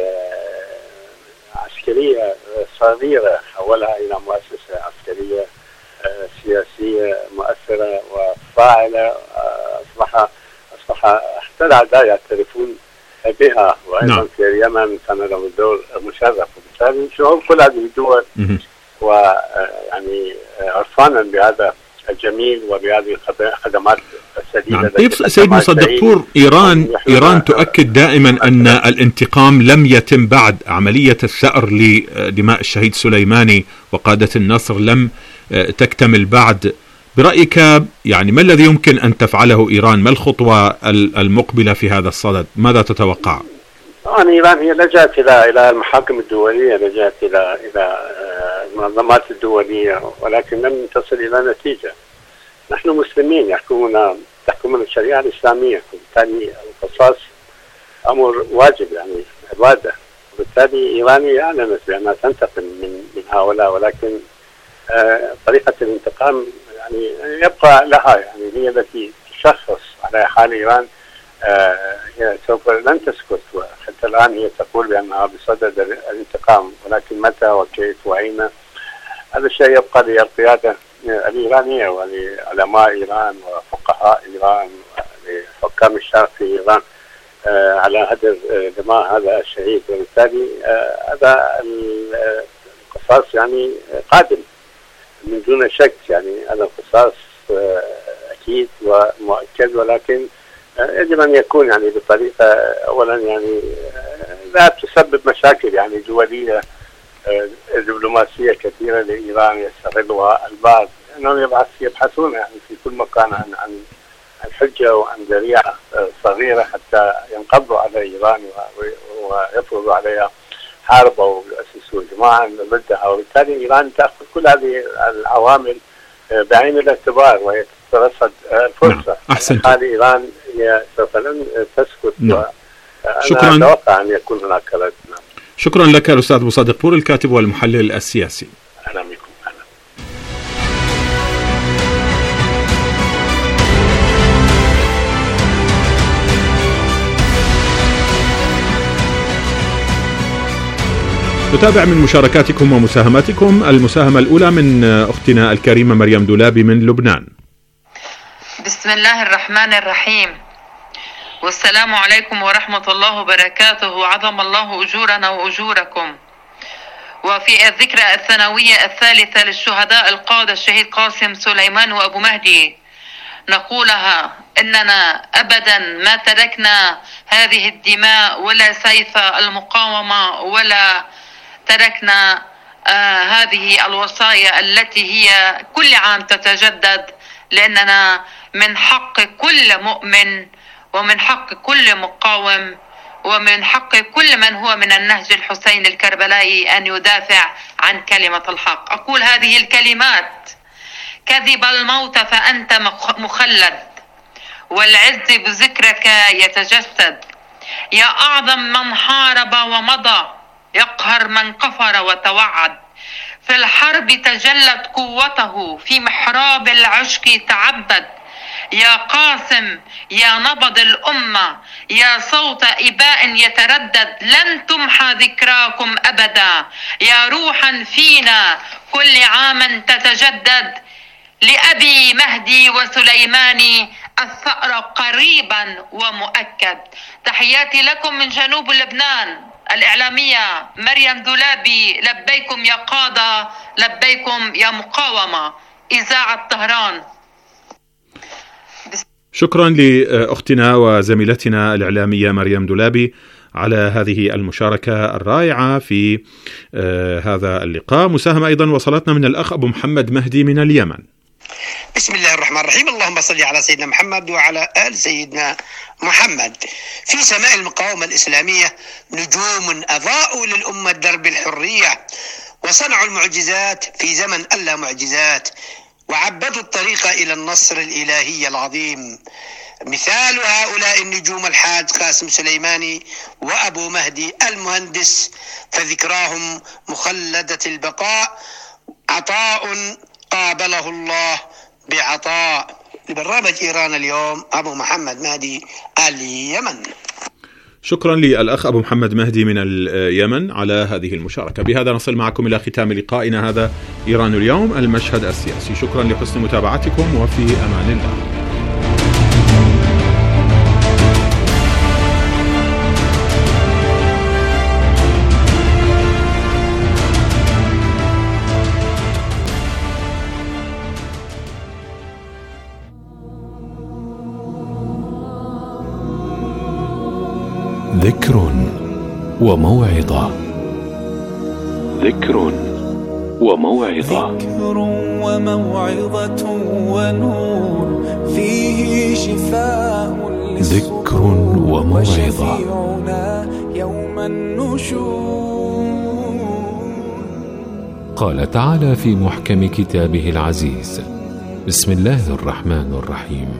عسكرية صغيرة حولها إلى مؤسسة عسكرية سياسية مؤثرة وفاعلة. أصبح أصبح حتى الأعداء يعترفون بها، وأيضا نعم. في اليمن كان له دور مشرف. وبالتالي شعوب كل هذه الدول ويعني عرفانا بهذا الجميل وبهذه الخدمات السديدة. نعم. طيب سيد مصدق بور، إيران إيران تؤكد دائما أن الانتقام لم يتم بعد، عملية الثأر لدماء الشهيد سليماني وقادة النصر لم تكتمل بعد. برأيك يعني ما الذي يمكن أن تفعله إيران؟ ما الخطوة المقبلة في هذا الصدد؟ ماذا تتوقع؟ طبعا إيران هي لجأت إلى إلى المحاكم الدولية، لجأت إلى إلى المنظمات الدولية، ولكن لم تصل إلى نتيجة. نحن مسلمين يحكمنا تحكمنا الشريعة الإسلامية، وبالتالي القصاص أمر واجب يعني عبادة. وبالتالي إيران أعلنت بأنها تنتقم من من هؤلاء، ولكن آه طريقة الانتقام يعني يبقى لها، يعني هي التي تشخص على حال إيران. آه هي سوف لن تسكت، وحتى الآن هي تقول بأنها بصدد الانتقام، ولكن متى وكيف وأين هذا الشيء يبقى للقيادة الإيرانية ولعلماء إيران وفقهاء إيران ولحكام الشرق في إيران آه على هدر دماء هذا الشهيد. وبالتالي آه هذا القصاص يعني قادم من دون شك، يعني هذا القصاص آه أكيد ومؤكد، ولكن آه يجب أن يكون يعني بطريقة أولا يعني آه لا تسبب مشاكل يعني دولية آه دبلوماسية كثيرة لإيران يستغلها البعض، لأنهم يبحثون يعني في كل مكان عن عن الحجة وعن ذريعة آه صغيرة حتى ينقضوا على إيران ويفرضوا عليها حرب ويؤسسوا جماعة ضدها. وبالتالي إيران تأخذ كل هذه العوامل بعين الاعتبار وهي تترصد الفرصة. أحسنت. حال إيران هي سوف لن تسكت. نعم. شكرا. أنا أتوقع أن يكون هناك رد. شكرا لك الأستاذ مصدق بور الكاتب والمحلل السياسي. أهلا بكم. نتابع من مشاركاتكم ومساهماتكم. المساهمة الأولى من أختنا الكريمة مريم دولابي من لبنان. بسم الله الرحمن الرحيم، والسلام عليكم ورحمة الله وبركاته. عظم الله أجورنا وأجوركم. وفي الذكرى السنوية الثالثة للشهداء القادة الشهيد قاسم سليمان وأبو مهدي نقولها إننا أبدا ما تركنا هذه الدماء ولا سيف المقاومة، ولا تركنا آه هذه الوصايا التي هي كل عام تتجدد، لأننا من حق كل مؤمن ومن حق كل مقاوم ومن حق كل من هو من النهج الحسين الكربلائي أن يدافع عن كلمة الحق. أقول هذه الكلمات: كذب الموت فأنت مخلد، والعز بذكرك يتجسد. يا أعظم من حارب ومضى، يقهر من كفر وتوعد. في الحرب تجلت قوته، في محراب العشق تعبد. يا قاسم يا نبض الأمة، يا صوت إباء يتردد، لن تمحى ذكراكم أبدا. يا روحا فينا كل عام تتجدد. لأبي مهدي وسليماني الثأر قريبا ومؤكد. تحياتي لكم من جنوب لبنان، الإعلامية مريم دولابي. لبيكم يا قادة، لبيكم يا مقاومة. إذاعة طهران. شكرا لأختنا وزميلتنا الإعلامية مريم دولابي على هذه المشاركة الرائعة في هذا اللقاء. مساهمة أيضا وصلتنا من الأخ أبو محمد مهدي من اليمن. بسم الله الرحمن الرحيم. اللهم صل على سيدنا محمد وعلى آل سيدنا محمد. في سماء المقاومة الإسلامية نجوم أضاءوا للأمة درب الحرية، وصنعوا المعجزات في زمن ألا معجزات، وعبدوا الطريق إلى النصر الإلهي العظيم. مثال هؤلاء النجوم الحاج قاسم سليماني وأبو مهدي المهندس، فذكراهم مخلدة البقاء. عطاء قابله الله بعطاء. لبرنامج إيران اليوم أبو محمد مهدي اليمن. شكرا للأخ أبو محمد مهدي من اليمن على هذه المشاركة. بهذا نصل معكم إلى ختام لقائنا هذا إيران اليوم، المشهد السياسي. شكرا لحسن متابعتكم، وفي أمان الله. ذكر وموعظة. ذكر وموعظة. ذكر وموعظة ونور فيه شفاء ذكر وموعظة. يوم النشور. قال تعالى في محكم كتابه العزيز: بسم الله الرحمن الرحيم: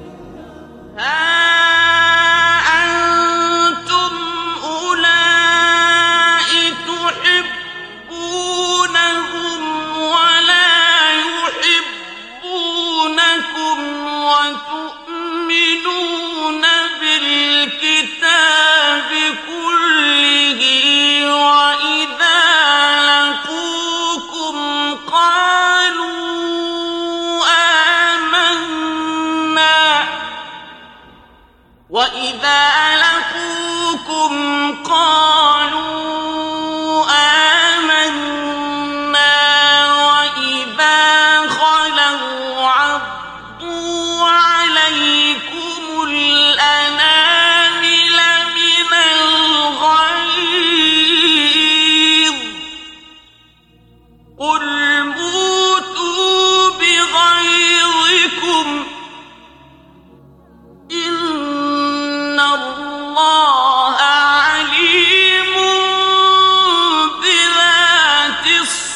وإذا لقوكم قالوا آمنا وإذا خلوا عضوا عليكم الأنامل من الغيظ قل موتوا بغيظكم إن الله عليم بذات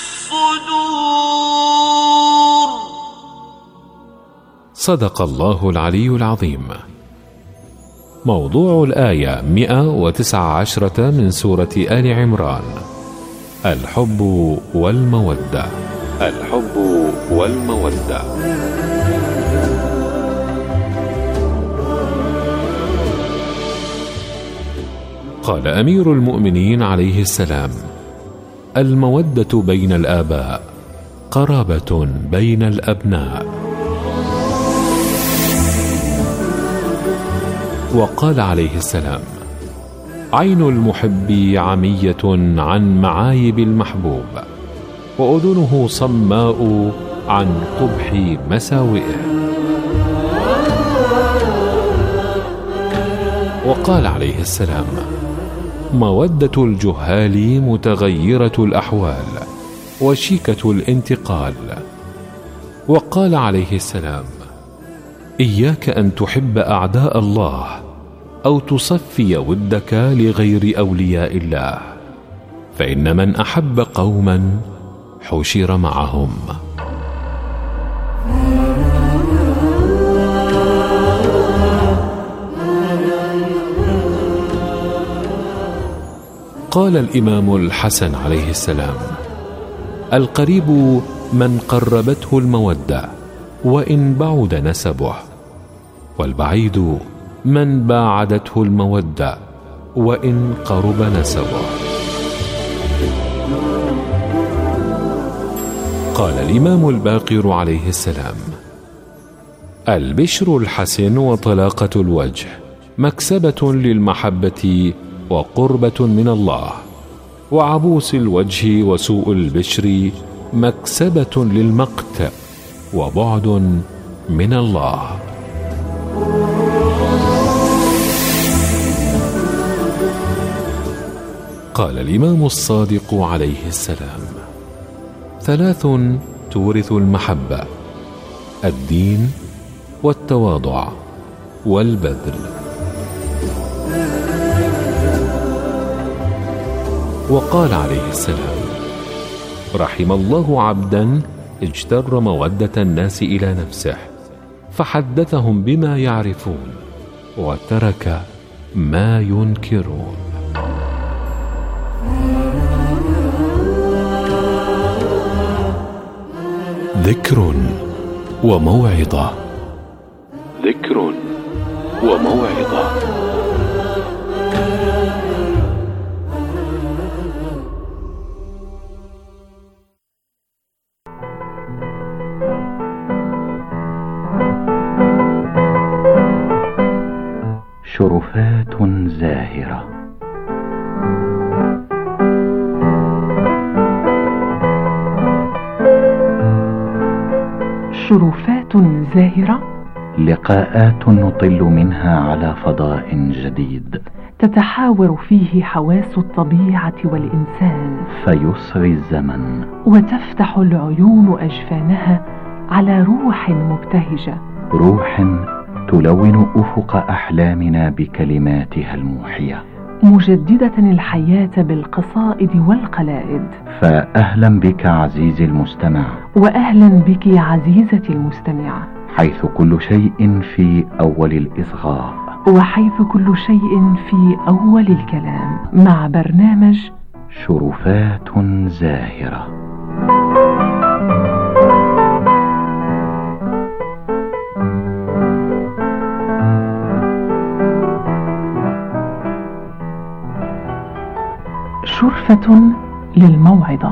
الصدور. صدق الله العلي العظيم. موضوع الآية مئة وتسعة عشرة من سورة آل عمران: الحب والمودة. الحب والمودة. قال أمير المؤمنين عليه السلام: المودة بين الآباء، قرابة بين الأبناء. وقال عليه السلام: عين المحب عمية عن معايب المحبوب، وأذنه صماء عن قبح مساوئه. وقال عليه السلام: مودة الجهال متغيرة الأحوال وشيكة الانتقال. وقال عليه السلام: إياك أن تحب أعداء الله أو تصفي ودك لغير أولياء الله، فإن من أحب قوما حشر معهم. قال الإمام الحسن عليه السلام: القريب من قربته المودة وإن بعد نسبه، والبعيد من باعدته المودة وإن قرب نسبه. قال الإمام الباقر عليه السلام: البشر الحسن وطلاقة الوجه مكسبة للمحبة وقربة من الله، وعبوس الوجه وسوء البشر مكسبة للمقت وبعد من الله. قال الإمام الصادق عليه السلام: ثلاث تورث المحبة: الدين والتواضع والبذل. وقال عليه السلام: رحم الله عبدا اجتر مودة الناس إلى نفسه فحدثهم بما يعرفون وترك ما ينكرون. ذكر وموعظة. ذكر وموعظة. شرفات زاهرة. شرفات زاهرة، لقاءات نطل منها على فضاء جديد تتحاور فيه حواس الطبيعة والإنسان، فيصغي الزمن وتفتح العيون أجفانها على روح مبتهجة، روح تلون أفق أحلامنا بكلماتها الموحية، مجددة الحياة بالقصائد والقلائد. فأهلا بك عزيزي المستمع، وأهلا بك عزيزتي المستمعة، حيث كل شيء في أول الإصغاء، وحيث كل شيء في أول الكلام، مع برنامج شرفات زاهرة. شرفة للموعظة.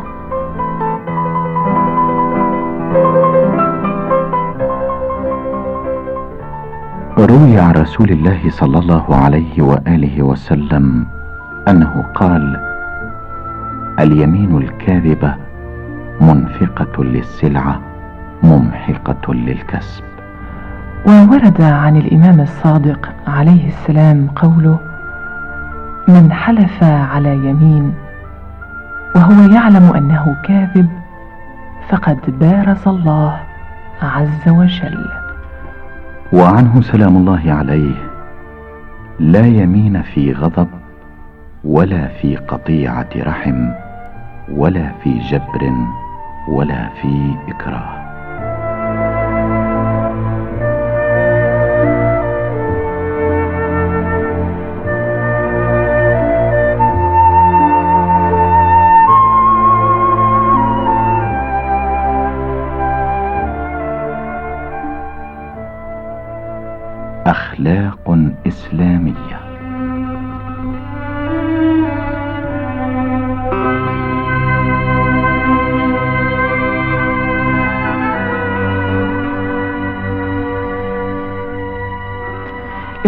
روي عن رسول الله صلى الله عليه وآله وسلم أنه قال: اليمين الكاذبة منفقة للسلعة ممحقة للكسب. وورد عن الإمام الصادق عليه السلام قوله: من حلف على يمين وهو يعلم أنه كاذب فقد بارز الله عز وجل. وعنه سلام الله عليه: لا يمين في غضب ولا في قطيعة رحم ولا في جبر ولا في إكراه. أخلاق إسلامية.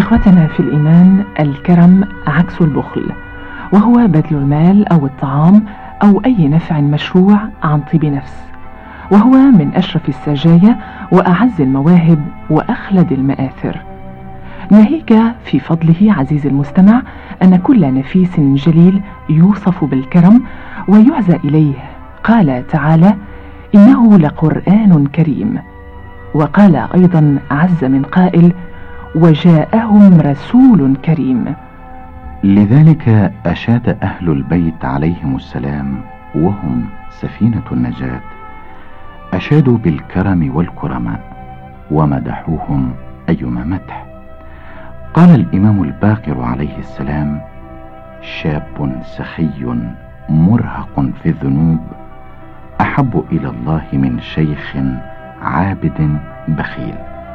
إخوتنا في الإيمان، الكرم عكس البخل، وهو بذل المال أو الطعام أو أي نفع مشروع عن طيب نفس، وهو من أشرف السجايا وأعز المواهب وأخلد المآثر. ناهيك في فضله عزيزي المستمع أن كل نفيس جليل يوصف بالكرم ويعزى إليه. قال تعالى: إنه لقرآن كريم. وقال أيضا عز من قائل: وجاءهم رسول كريم. لذلك أشاد أهل البيت عليهم السلام وهم سفينة النجاة، أشادوا بالكرم والكرماء ومدحوهم أيما مدح. قال الإمام الباقر عليه السلام: شاب سخي مرهق في الذنوب أحب إلى الله من شيخ عابد بخيل.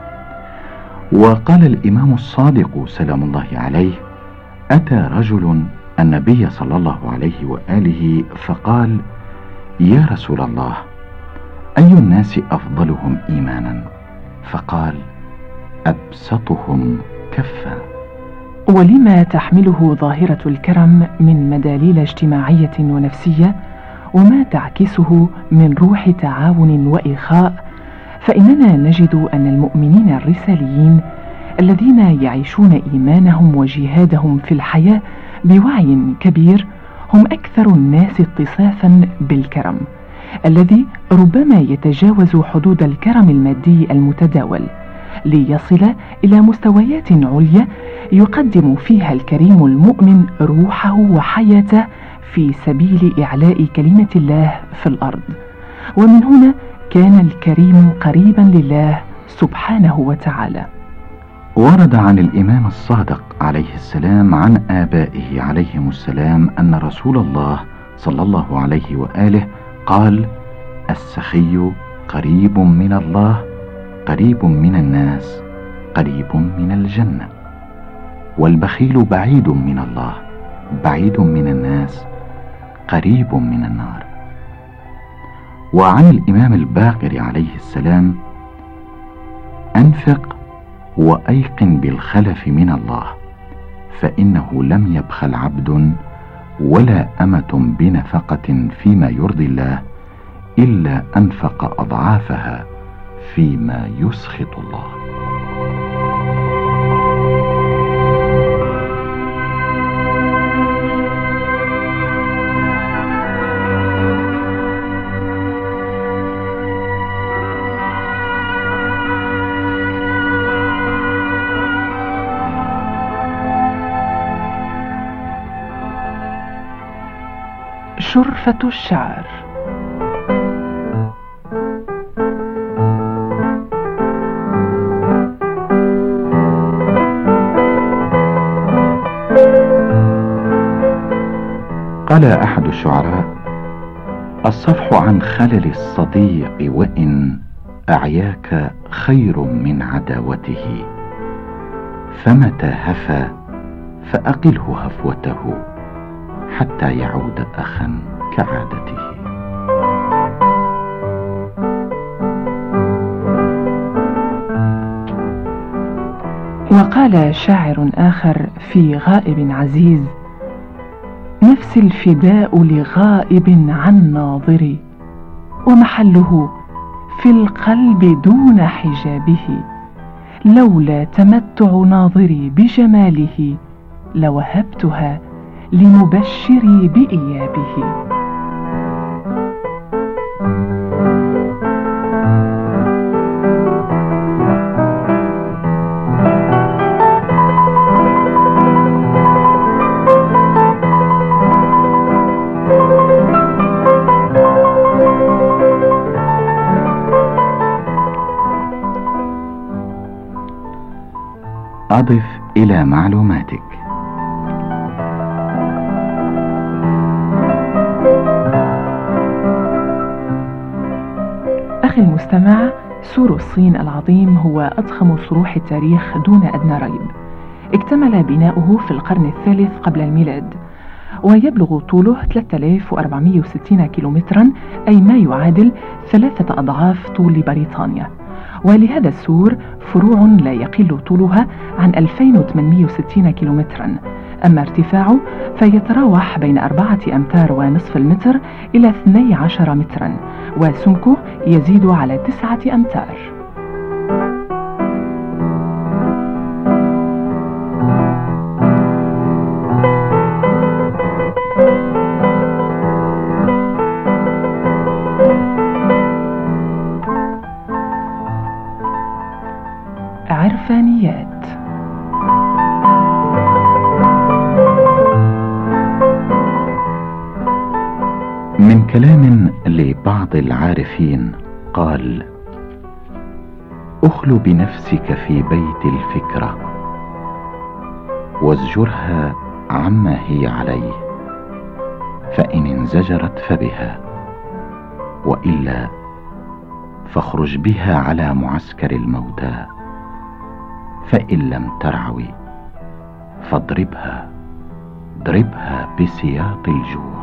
وقال الإمام الصادق سلام الله عليه: أتى رجل النبي صلى الله عليه وآله فقال: يا رسول الله، أي الناس أفضلهم إيمانا؟ فقال: أبسطهم كفا. ولما تحمله ظاهرة الكرم من مداليل اجتماعية ونفسية، وما تعكسه من روح تعاون وإخاء، فإننا نجد أن المؤمنين الرساليين الذين يعيشون إيمانهم وجهادهم في الحياة بوعي كبير هم أكثر الناس اتصافا بالكرم، الذي ربما يتجاوز حدود الكرم المادي المتداول، ليصل إلى مستويات عليا يقدم فيها الكريم المؤمن روحه وحياته في سبيل إعلاء كلمة الله في الأرض. ومن هنا كان الكريم قريبا لله سبحانه وتعالى. ورد عن الإمام الصادق عليه السلام عن آبائه عليهم السلام أن رسول الله صلى الله عليه وآله قال: السخي قريب من الله، قريب من الناس، قريب من الجنة. والبخيل بعيد من الله، بعيد من الناس، قريب من النار. وعن الإمام الباقر عليه السلام: أنفق وأيقن بالخلف من الله، فإنه لم يبخل عبد ولا أمة بنفقة فيما يرضي الله إلا أنفق أضعافها فيما يسخط الله. شرفة الشعر. قال أحد الشعراء: الصفح عن خلل الصديق وإن أعياك خير من عداوته، فمتى هفى فأقله هفوته حتى يعود أخا كعادته. وقال شاعر آخر في غائب عزيز: نفس الفداء لغائب عن ناظري، ومحله في القلب دون حجابه، لولا تمتع ناظري بجماله لوهبتها لمبشري بإيابه. أضف إلى معلوماتك: أخي المستمع، سور الصين العظيم هو أضخم صروح التاريخ دون أدنى ريب. اكتمل بناؤه في القرن الثالث قبل الميلاد، ويبلغ طوله ثلاثة آلاف وأربعمائة وستين كيلومترا، أي ما يعادل ثلاثة أضعاف طول بريطانيا. ولهذا السور فروع لا يقل طولها عن ألفين وثمانمائة وستين كيلومترا، أما ارتفاعه فيتراوح بين أربعة أمتار ونصف المتر إلى اثني عشر مترا، وسمكه يزيد على تسعة أمتار. عرفانيات. من كلام لبعض العارفين قال: اخل بنفسك في بيت الفكرة وازجرها عما هي عليه، فإن انزجرت فبها، وإلا فاخرج بها على معسكر الموتى، فإن لم ترعوي فاضربها، ضربها بسياط الجوع.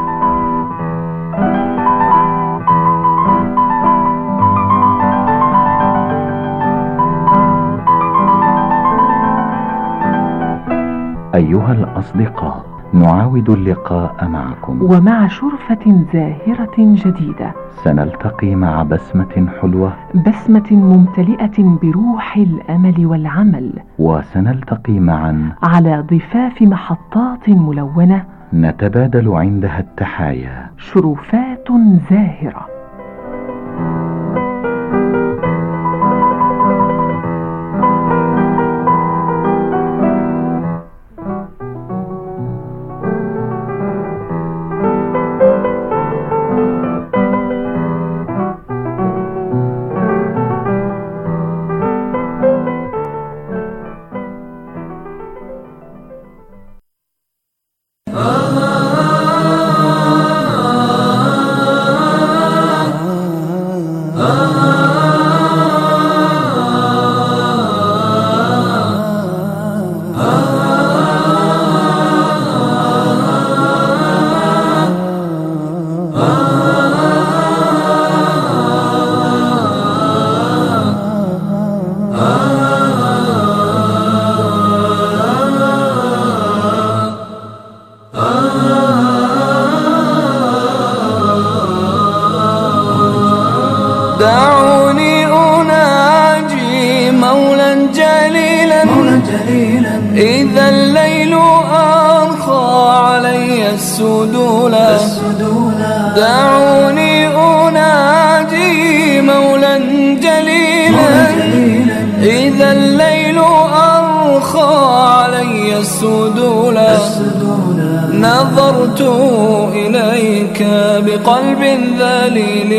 أيها الأصدقاء، نعاود اللقاء معكم ومع شرفة زاهرة جديدة. سنلتقي مع بسمة حلوة، بسمة ممتلئة بروح الأمل والعمل، وسنلتقي معا على ضفاف محطات ملونة نتبادل عندها التحايا، شرفات زاهرة. دعوني أناجي مولا جليلا, مولا جليلا إذا الليل أرخى علي السدولا, دعوني أناجي مولا جليلا إذا الليل أرخى علي السدولا. نظرت إليك بقلب ذليل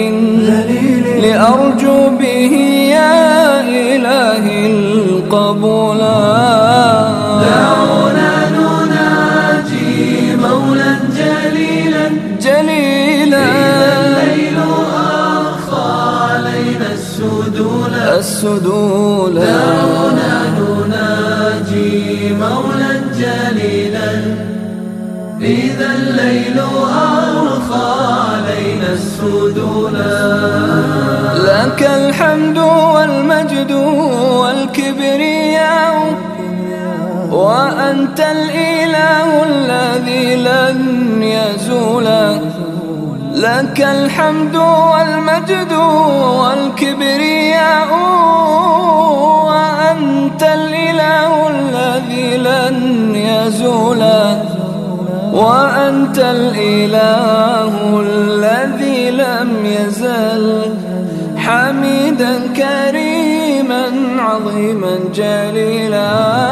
لأرجو به يا إلهي القبول. دعونا نناجي مولا جليلا جليلا إذا الليل أرخى علينا السدولا السدولا. دعونا نناجي مولا جليلا إذا الليل أرخى علينا السدولا. لك الحمد والمجد والكبرياء وأنت الإله الذي لن يزول. لك الحمد والمجد والكبرياء وأنت الإله الذي لن يزول. وأنت الإله الذي لم يزل حميدا كريما عظيما جليلا.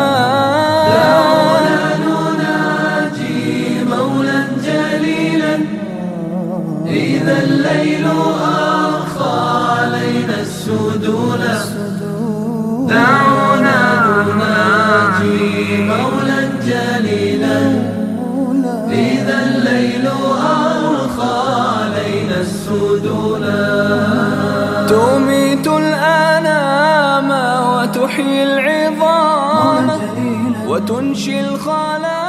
دعونا نناجي مولا جليلا إذا الليل أرخى علينا السدولا. دعونا نناجي مولا جليلا إذا الليل أرخى علينا السدولا. تميت الأنام وتحيي العظام وتنشي الخلايا